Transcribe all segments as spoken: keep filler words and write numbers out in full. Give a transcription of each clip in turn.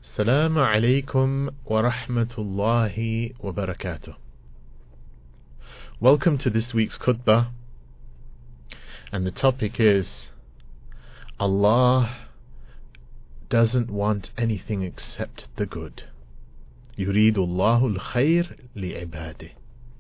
Assalamu alaikum wa rahmatullahi wa barakatuh. Welcome to this week's khutbah, and the topic is Allah doesn't want anything except the good. يريد الله الخير لعباده.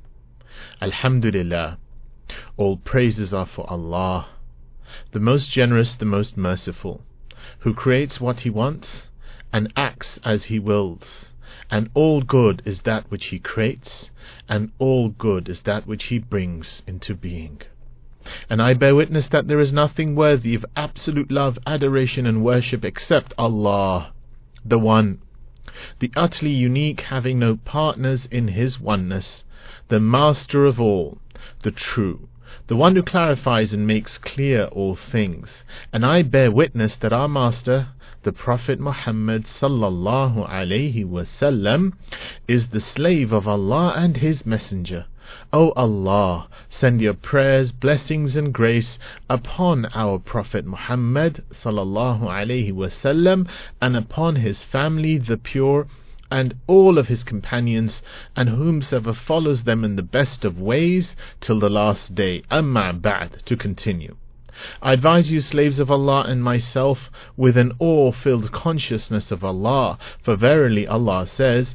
Alhamdulillah, all praises are for Allah, the most generous, the most merciful, who creates what He wants and acts as He wills, and all good is that which He creates, and all good is that which He brings into being. And I bear witness that there is nothing worthy of absolute love, adoration and worship except Allah, the One, the utterly unique, having no partners in His oneness, the Master of all, the True, the one who clarifies and makes clear all things. And I bear witness that our Master, the Prophet Muhammad sallallahu alayhi wasallam, is the slave of Allah and His Messenger. O Allah, send your prayers, blessings and grace upon our Prophet Muhammad sallallahu alayhi wasallam, and upon his family, the pure, and all of his companions, and whomsoever follows them in the best of ways till the last day. Amma ba'd, to continue. I advise you, slaves of Allah, and myself, with an awe-filled consciousness of Allah, for verily Allah says,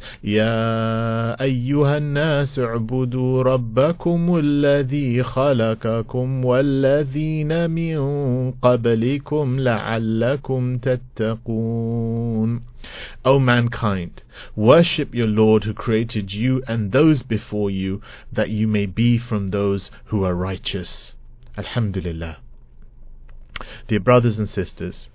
Ya ayyuhan nas u'budu rabbakum alladhi khalaqakum walladhina min qablikum la'allakum tattaqun. O mankind, worship your Lord who created you and those before you, that you may be from those who are righteous. Alhamdulillah. Dear brothers and sisters,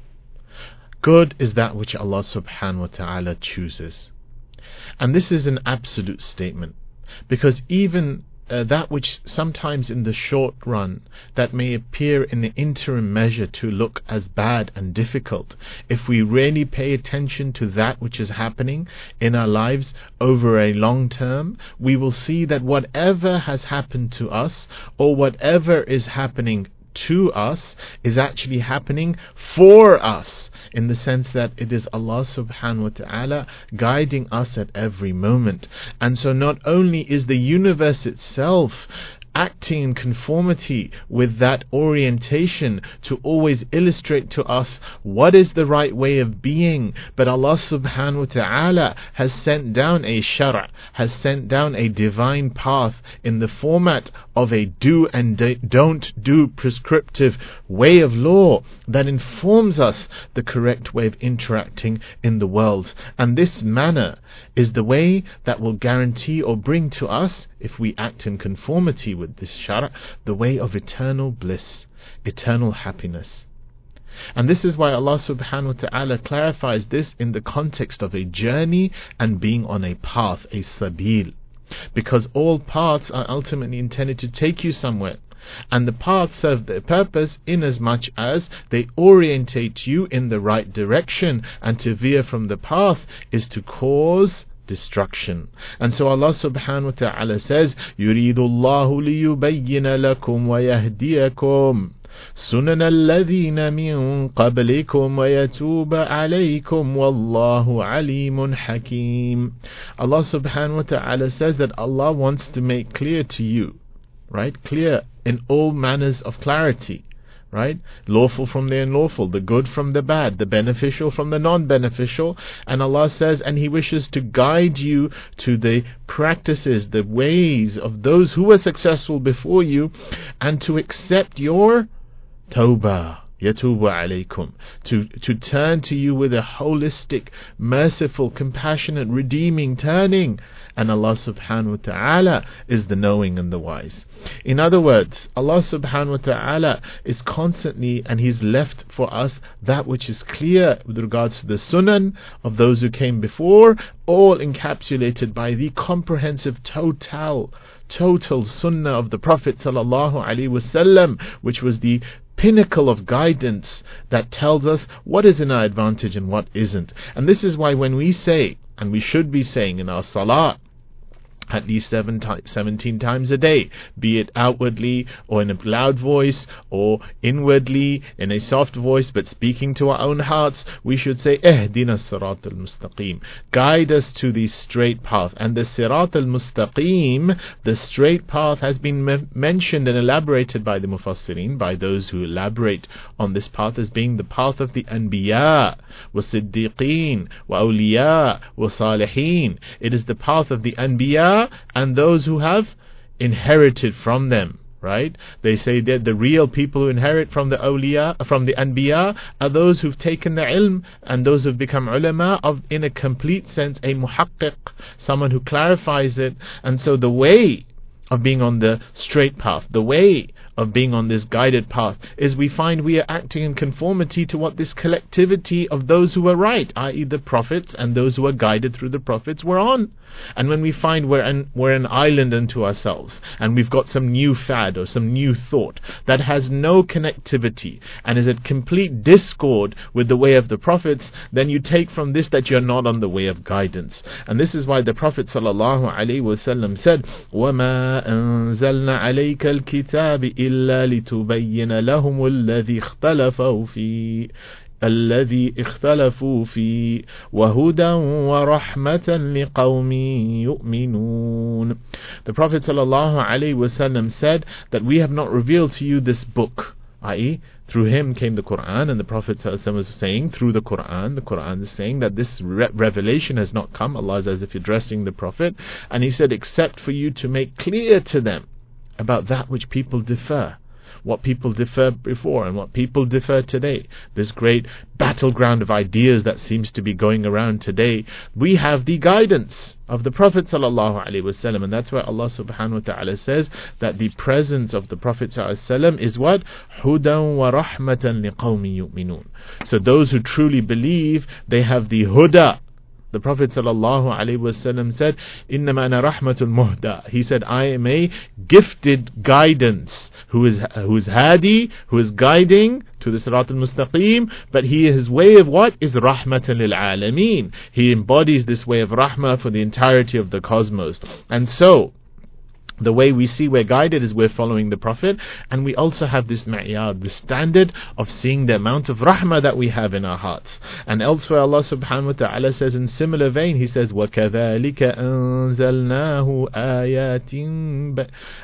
good is that which Allah subhanahu wa ta'ala chooses. And this is an absolute statement, because even uh, that which sometimes in the short run that may appear in the interim measure to look as bad and difficult, if we really pay attention to that which is happening in our lives over a long term, we will see that whatever has happened to us, or whatever is happening to us, is actually happening for us, in the sense that it is Allah subhanahu wa ta'ala guiding us at every moment. And so not only is the universe itself acting in conformity with that orientation to always illustrate to us what is the right way of being, but Allah subhanahu wa ta'ala has sent down a shara', has sent down a divine path in the format of a do and don't do prescriptive way of law that informs us the correct way of interacting in the world. And this manner is the way that will guarantee or bring to us, if we act in conformity with this shara', the way of eternal bliss, eternal happiness. And this is why Allah subhanahu wa ta'ala clarifies this in the context of a journey and being on a path, a sabil. Because all paths are ultimately intended to take you somewhere. And the paths serve their purpose inasmuch as they orientate you in the right direction, and to veer from the path is to cause destruction. And so Allah subhanahu wa ta'ala says, يُرِيدُ اللَّهُ لِيُبَيِّنَ لَكُمْ وَيَهْدِيَكُمْ سُنَنَ الَّذِينَ مِن قَبْلِكُمْ وَيَتُوبَ عَلَيْكُمْ وَاللَّهُ عَلِيمٌ حَكِيمٌ. Allah subhanahu wa ta'ala says that Allah wants to make clear to you, right? Clear in all manners of clarity, right? Lawful from the unlawful, the good from the bad, the beneficial from the non-beneficial. And Allah says, and He wishes to guide you to the practices, the ways of those who were successful before you, and to accept your tawbah, yatubu alaykum, to, to turn to you with a holistic, merciful, compassionate, redeeming turning. And Allah subhanahu wa ta'ala is the knowing and the wise. In other words, Allah subhanahu wa ta'ala is constantly, and He's left for us that which is clear with regards to the sunan of those who came before, all encapsulated by the comprehensive total, total sunnah of the Prophet sallallahu alaihi wasallam, which was the pinnacle of guidance that tells us what is in our advantage and what isn't. And this is why when we say, and we should be saying in our salah, at least seven ti- seventeen times a day, be it outwardly or in a loud voice or inwardly in a soft voice, but speaking to our own hearts, we should say, Ihdina sirat al-mustaqim, guide us to the straight path. And the sirat al-mustaqim, the straight path, has been me- mentioned and elaborated by the mufassirin, by those who elaborate on this path, as being the path of the anbiya, wa siddiqeen, wa awliya, wa salihin. It is the path of the anbiya and those who have inherited from them, right? They say that the real people who inherit from the awliya, from the anbiya, are those who've taken the ilm and those who've become ulama of, in a complete sense, a muhaqqiq, someone who clarifies it. And so the way of being on the straight path, the way of being on this guided path, is we find we are acting in conformity to what this collectivity of those who were right, that is the prophets and those who were guided through the prophets, were on. And when we find we're an, we're an island unto ourselves, and we've got some new fad or some new thought that has no connectivity and is at complete discord with the way of the prophets, then you take from this that you're not on the way of guidance. And this is why the Prophet sallallahu alaihi wasallam said, وَمَا أَنزَلْنَا عَلَيْكَ الْكِتَابِ إِلَّا لِتُبَيِّنَ لَهُمُ الَّذِي اخْتَلَفُوا فِيهِ الذي اختلفوا فيه وهدى ورحمة لقوم يؤمنون. The Prophet sallallahu alaihi wasallam said that we have not revealed to you this book, that is, through him came the Quran, and the Prophet ﷺ was saying through the Quran, the Quran is saying that this re- revelation has not come. Allah is as if addressing the Prophet, and he said, except for you to make clear to them about that which people differ, what people differ before and what people differ today. This great battleground of ideas that seems to be going around today, we have the guidance of the Prophet sallallahu alaihi wasallam, and that's why Allah subhanahu wa ta'ala says that the presence of the Prophet sallallahu alaihi wasallam is what? Hudan wa rahmatan liqawmin yu'minun. So those who truly believe, they have the huda. The Prophet sallallahu alaihi wasallam said, "Innama ana rahmatul muhda." He said, "I am a gifted guidance, who is who is hadi, who is guiding to the sirat al-mustaqim." But he, his way of what is rahmatan lil alameen. He embodies this way of rahmah for the entirety of the cosmos. And so the way we see we're guided is we're following the Prophet, and we also have this ma'yar, the standard of seeing the amount of rahmah that we have in our hearts. And elsewhere Allah subhanahu wa ta'ala says in similar vein, He says, وَكَذَلِكَ أَنزَلْنَاهُ آيَاتٍ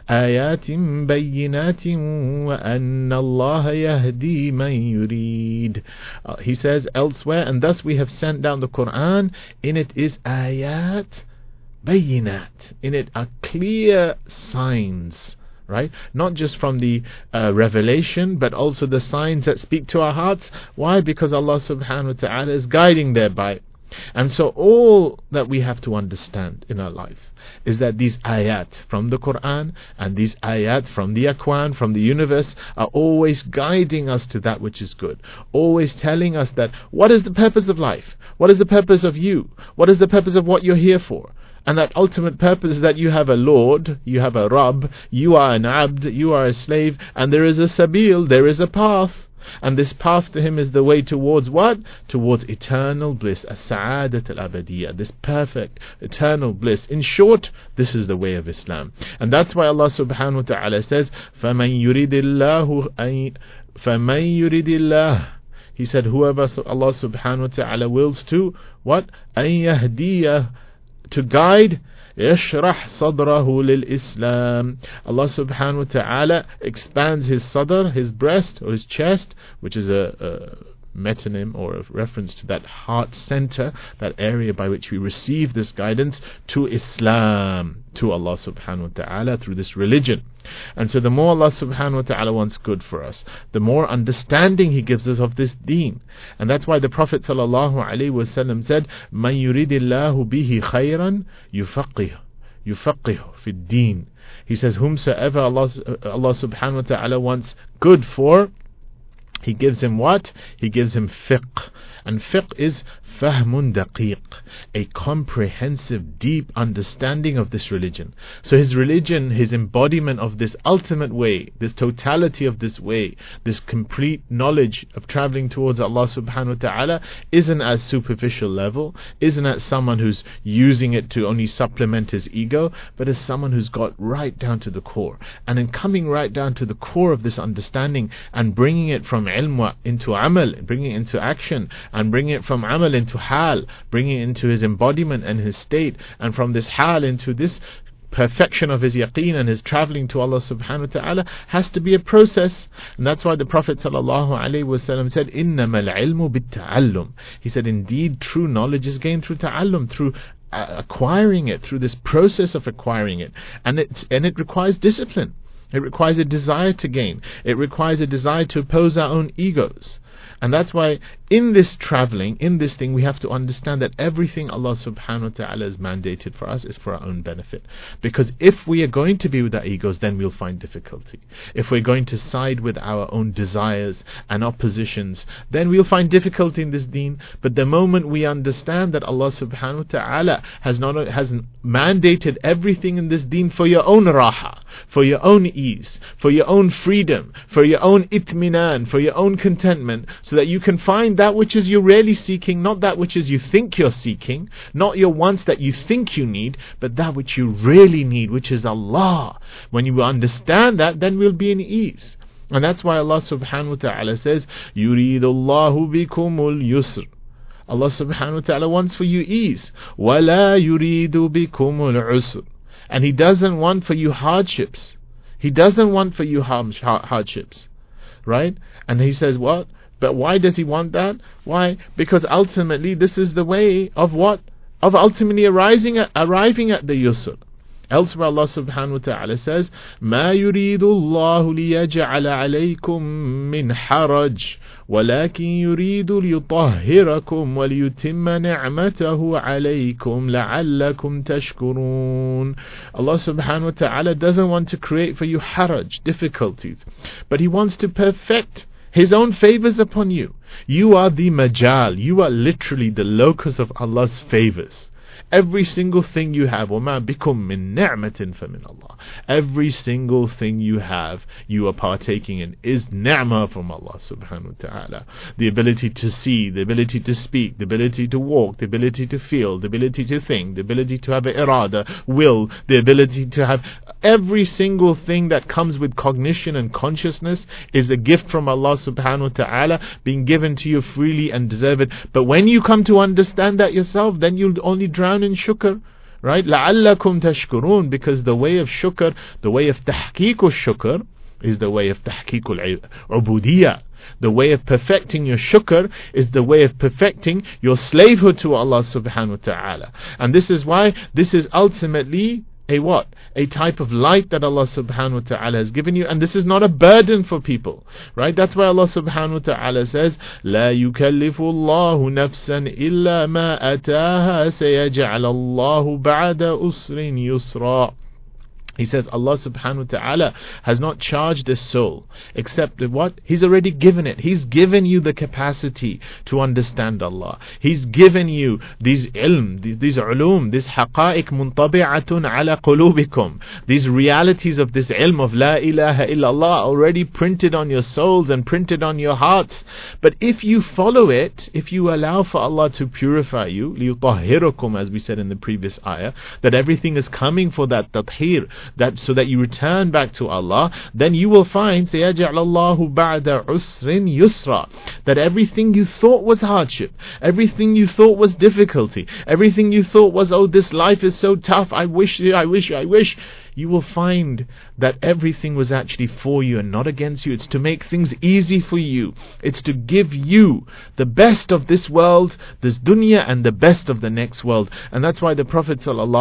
آيَاتٍ بَيِّنَاتٍ وَأَنَّ اللَّهَ يَهْدِي مَن يُرِيدُ. uh, He says elsewhere, and thus we have sent down the Quran, in it is ayat bayinat, in it are clear signs, right? Not just from the uh, revelation, but also the signs that speak to our hearts. Why? Because Allah subhanahu wa ta'ala is guiding thereby. And so all that we have to understand in our lives is that these ayat from the Quran and these ayat from the Aqwan, from the universe, are always guiding us to that which is good, always telling us that what is the purpose of life, what is the purpose of you, what is the purpose of what you're here for. And that ultimate purpose is that you have a Lord, you have a Rabb, you are an Abd, you are a slave, and there is a Sabil, there is a path. And this path to Him is the way towards what? Towards eternal bliss, as-sa'adat al-abadiyya, this perfect eternal bliss. In short, this is the way of Islam. And that's why Allah subhanahu wa ta'ala says, فَمَن يُرِدِ اللَّهُ أَن فَمَن يُرِدِ اللَّهُ He said, whoever Allah subhanahu wa ta'ala wills to, what? أَن يَهْدِيَهُ, to guide, يشرح صدره للإسلام. Allah subhanahu wa ta'ala expands his sadr, his breast or his chest, which is a, a metonym or a reference to that heart center, that area by which we receive this guidance, to Islam, to Allah subhanahu wa ta'ala, through this religion. And so the more Allah subhanahu wa ta'ala wants good for us, the more understanding He gives us of this deen. And that's why the Prophet sallallahu alaihi wasallam said, "Man yuridillahu bihi khayran yufaqqih yufaqqih fi din." He says, whomsoever Allah, Allah subhanahu wa ta'ala wants good for, He gives him what? He gives him fiqh. And fiqh is fahmun daqiq, a comprehensive, deep understanding of this religion. So his religion, his embodiment of this ultimate way, this totality of this way, this complete knowledge of traveling towards Allah subhanahu wa ta'ala, isn't at superficial level, isn't at someone who's using it to only supplement his ego, but as someone who's got right down to the core. And in coming right down to the core of this understanding and bringing it from ilm into amal, bringing it into action, and bringing it from amal into hal, bringing it into his embodiment and his state, and from this hal into this perfection of his yaqeen and his travelling to Allah subhanahu wa ta'ala, has to be a process. And that's why the Prophet sallallahu alaihi wasallam said, إِنَّمَا الْعِلْمُ بِالتَّعَلُّمِ. He said, indeed, true knowledge is gained through ta'allum, through uh, acquiring it, through this process of acquiring it. And it, and it requires discipline. It requires a desire to gain. It requires a desire to oppose our own egos. And that's why in this traveling, in this thing, we have to understand that everything Allah subhanahu wa ta'ala has mandated for us is for our own benefit. Because if we are going to be with our egos, then we'll find difficulty. If we're going to side with our own desires and oppositions, then we'll find difficulty in this deen. But the moment we understand that Allah subhanahu wa ta'ala has not has mandated everything in this deen for your own raha, for your own ease, for your own freedom, for your own itminan, for your own contentment, so that you can find that which is you're really seeking, not that which is you think you're seeking, not your wants that you think you need, but that which you really need, which is Allah. When you understand that, then we'll be in ease. And that's why Allah subhanahu wa ta'ala says, يُرِيدُ اللَّهُ بِكُمُ الْيُسْرِ. Allah subhanahu wa ta'ala wants for you ease. وَلَا يُرِيدُ بِكُمُ الْعُسْرِ. And He doesn't want for you hardships. He doesn't want for you hardships. Right? And He says what? But why does He want that? Why? Because ultimately this is the way of what? Of ultimately arising at, arriving at the yusr. Elsewhere Allah subhanahu wa ta'ala says, مَا يُرِيدُ اللَّهُ لِيَجْعَلَ عَلَيْكُمْ مِنْ حَرَجٍ وَلَكِنْ يُرِيدُ لِيُطَهِّرَكُمْ وَلِيُتِمَّ نِعْمَتَهُ عَلَيْكُمْ لَعَلَّكُمْ تَشْكُرُونَ. Allah subhanahu wa ta'ala doesn't want to create for you haraj, difficulties, but He wants to perfect His own favors upon you. You are the majal, you are literally the locus of Allah's favors. Every single thing you have, وَمَا بِكُم مِّن نِعْمَةٍ فَمِنَ اللَّهِ. Every single thing you have, you are partaking in, is ni'mah from Allah subhanahu wa ta'ala. The ability to see, the ability to speak, the ability to walk, the ability to feel, the ability to think, the ability to have an irada, will, the ability to have every single thing that comes with cognition and consciousness is a gift from Allah subhanahu wa ta'ala, being given to you freely and deserved. But when you come to understand that yourself, then you'll only drown in shukr, right? لَعَلَّكُمْ تَشْكُرُونَ. Because the way of shukr, the way of tahqiq al-shukr, is the way of tahqiq al-ubudiyya. The way of perfecting your shukr is the way of perfecting your slavehood to Allah subhanahu wa ta'ala. And this is why this is ultimately a what? A type of light that Allah subhanahu wa ta'ala has given you, and this is not a burden for people, right? That's why Allah subhanahu wa ta'ala says, لا يكلف الله نفسا إلا ما أتاها سيجعل الله بعد أسر يسرا. He says Allah subhanahu wa ta'ala has not charged a soul except that what? He's already given it. He's given you the capacity to understand Allah. He's given you these ilm, these, these ulum, these haqa'iq muntabi'atun ala qulubikum. These realities of this ilm of La ilaha illallah already printed on your souls and printed on your hearts. But if you follow it, if you allow for Allah to purify you, liyutahhirukum, as we said in the previous ayah, that everything is coming for that tathhir, that so that you return back to Allah, then you will find سَيَجْعَلَ اللَّهُ بَعْدَ عُسْرٍ يُسْرًا, that everything you thought was hardship, everything you thought was difficulty, everything you thought was, oh, this life is so tough, I wish, I wish, I wish, you will find that everything was actually for you and not against you. It's to make things easy for you. It's to give you the best of this world, this dunya, and the best of the next world. And that's why the Prophet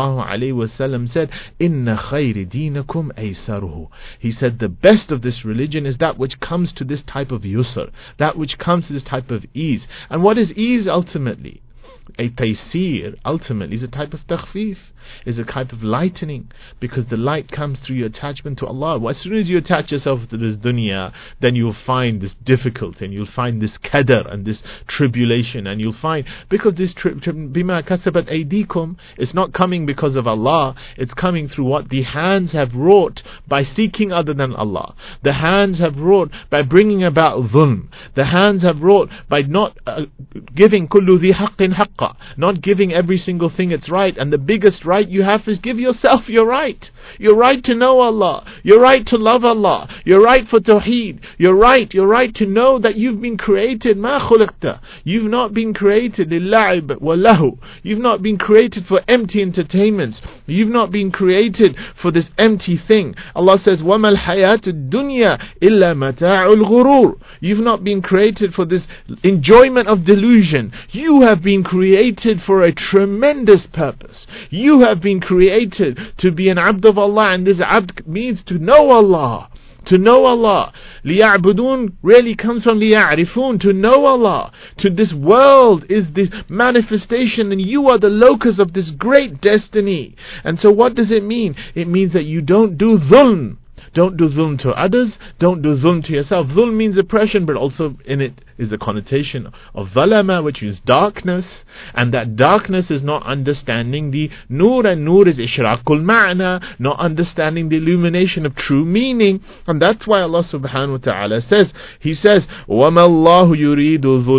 ﷺ said, Inna khayri deenakum aysaruhu. He said the best of this religion is that which comes to this type of yusr, that which comes to this type of ease. And what is ease ultimately? A taysir ultimately is a type of takhfif, is a type of lightening, because the light comes through your attachment to Allah. Well, as soon as you attach yourself to this dunya, then you'll find this difficulty, and you'll find this kadar and this tribulation, and you'll find, because this tri- tri- bima kasabat aydikum, it's not coming because of Allah, it's coming through what the hands have wrought by seeking other than Allah. The hands have wrought by bringing about dhulm. The hands have wrought by not uh, giving kullu dhi haqqin haqqa, not giving every single thing its right. And the biggest right you have is give yourself your right. Your right to know Allah, your right to love Allah, your right for tawheed, your right, your right to know that you've been created, ma khuliqta. You've not been created lil'aib wa lahu. You've not been created for empty entertainments. You've not been created for this empty thing. Allah says, وَمَا الْحَيَاةُ الدُّنْيَا إِلَّا مَتَاعُ الْغُرُورِ. You've not been created for this enjoyment of delusion. You have been created for a tremendous purpose. You have been created to be an abd of Allah, and this abd means to know Allah. To know Allah. لِيَعْبُدُونَ really comes from لِيَعْرِفُونَ, to know Allah. To this world is this manifestation, and you are the locus of this great destiny. And so what does it mean? It means that you don't do dhulm. Don't do dhulm to others, don't do dhulm to yourself. Dhulm means oppression, but also in it is the connotation of dhalama, which is darkness, and that darkness is not understanding the nur, and nur is ishraqul ma'na, not understanding the illumination of true meaning. And that's why Allah subhanahu wa ta'ala says, He says, وَمَا اللَّهُ يُرِيدُ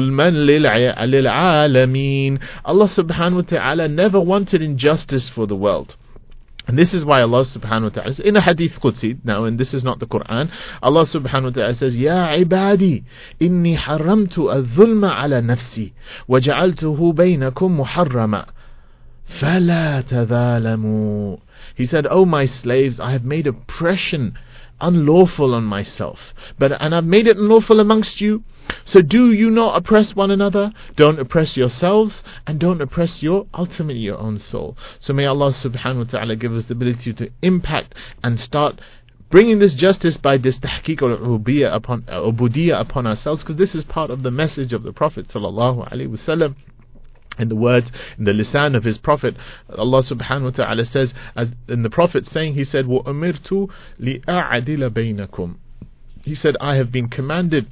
ظُلْمًا لِلْعَالَمِينَ. Allah subhanahu wa ta'ala never wanted injustice for the world. And this is why Allah subhanahu wa ta'ala, in a hadith Qudsi, now, and this is not the Quran, Allah subhanahu wa ta'ala says, Ya ibadi, inni haramtu al-dhulma ala nafsi, wa ja'altuhu baynakum muharrama, fala tadhalamu. He said, O my slaves, I have made oppression unlawful on myself, but and I've made it unlawful amongst you. So do you not oppress one another? Don't oppress yourselves, and don't oppress your, ultimately your own soul. So may Allah subhanahu wa ta'ala give us the ability to impact and start bringing this justice by this tahqiq al-ubudiyya upon, uh, ubudiyya upon ourselves, because this is part of the message of the Prophet sallallahu alaihi wasallam. In the words, in the lisan of his Prophet, Allah subhanahu wa ta'ala says, as in the Prophet saying, he said, وَأُمِرْتُ لِأَعْدِلَ بَيْنَكُمْ. He said, I have been commanded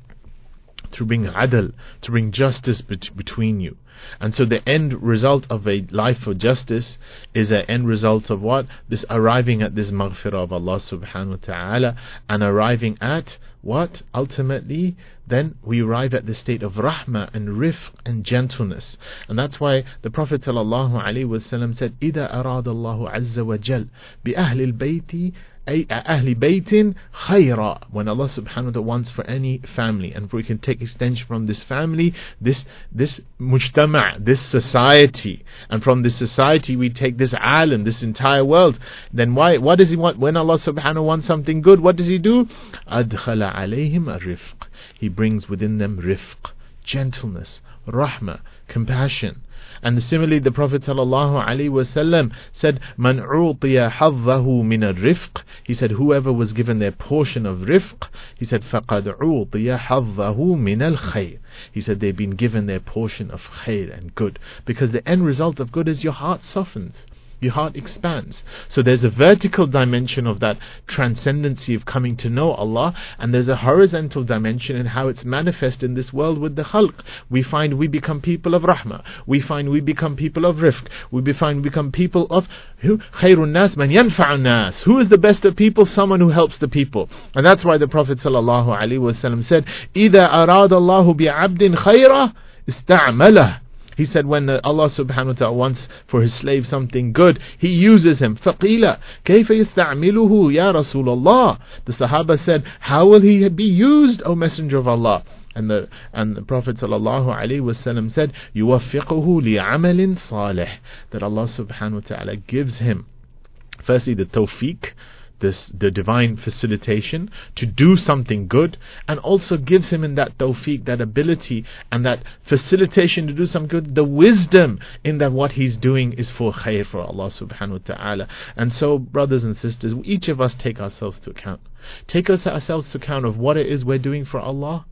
to bring adl, to bring justice bet- between you. And so the end result of a life for justice is an end result of what? This arriving at this maghfirah of Allah subhanahu wa ta'ala, and arriving at what? Ultimately, then we arrive at the state of rahmah and rifq and gentleness. And that's why the Prophet sallallahu alaihi wasallam said, إِذَا أَرَادَ اللَّهُ عَزَّ وَجَلَّ بِأَهْلِ الْبَيْتِ أي أهل بيت خيرا. When Allah subhanahu wa ta'ala wants for any family, and we can take extension from this family, this this mujtama', this society, and from this society we take this alam, this entire world, then why what does He want? When Allah subhanahu wa ta'ala wants something good, what does He do? أدخل عليهم الرفق. He brings within them rifq, gentleness, rahmah, compassion. And similarly, the Prophet sallallahu alaihi wasallam said, "Man u'tiya haddahu min al-rifq." He said, whoever was given their portion of rifq, he said, "Faqad u'tiya haddahu min al-khayr." He said, they've been given their portion of khair and good, because the end result of good is your heart softens. Your heart expands. So there's a vertical dimension of that transcendency of coming to know Allah, and there's a horizontal dimension in how it's manifest in this world with the khalq. We find we become people of rahmah. We find we become people of rifq. We find we become people of who? Khairun nas man yanfa'un nas. Who is the best of people? Someone who helps the people. And that's why the Prophet sallallahu alaihi wasallam said, إِذَا أَرَادَ اللَّهُ بِعَبْدٍ خَيْرًا اسْتَعْمَلَهُ. He said, when Allah subhanahu wa ta'ala wants for His slave something good, He uses him. فَقِيلَ كَيْفَ يَسْتَعْمِلُهُ يَا رَسُولَ اللَّهِ. The Sahaba said, how will he be used, O Messenger of Allah? And the and the Prophet sallallahu alaihi wasallam said, يُوَفِّقُهُ لِعَمَلٍ صَالِحٍ. That Allah subhanahu wa ta'ala gives him, firstly, the tawfiq, this the divine facilitation to do something good, and also gives him in that tawfiq, that ability and that facilitation to do some good, the wisdom in that what he's doing is for khair, for Allah subhanahu wa ta'ala. And so, brothers and sisters, each of us take ourselves to account. Take us ourselves to account of what it is we're doing for Allah.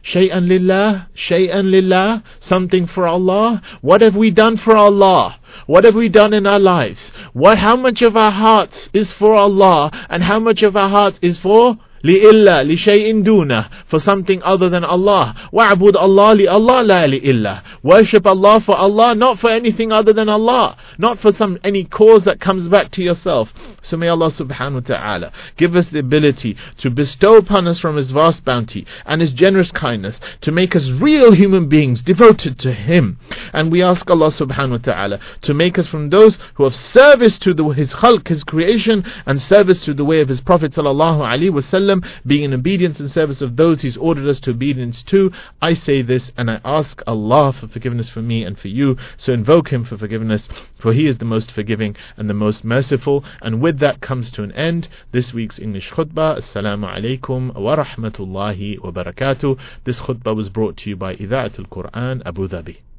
Shay'an lillah, shay'an lillah, something for Allah. What have we done for Allah? What have we done in our lives? What, how much of our hearts is for Allah and how much of our hearts is for لِإِلَّا لِشَيْءٍ دُونَهُ, for something other than Allah. وَعْبُدْ اللَّهِ لِأَلَّهِ لَا لِإِلَّهِ. Worship Allah for Allah, not for anything other than Allah, not for some any cause that comes back to yourself. So may Allah subhanahu wa ta'ala give us the ability to bestow upon us from His vast bounty and His generous kindness, to make us real human beings devoted to Him. And we ask Allah subhanahu wa ta'ala to make us from those who have service to the, His khalq, His creation, and service to the way of His Prophet sallallahu alaihi wasallam, being in obedience and service of those He's ordered us to obedience to. I say this and I ask Allah for forgiveness for me and for you. So invoke Him for forgiveness, for He is the most forgiving and the most merciful. And with that comes to an end this week's English khutbah. Assalamu alaikum wa rahmatullahi wa barakatuh. This khutbah was brought to you by Idha'at al-Quran, Abu Dhabi.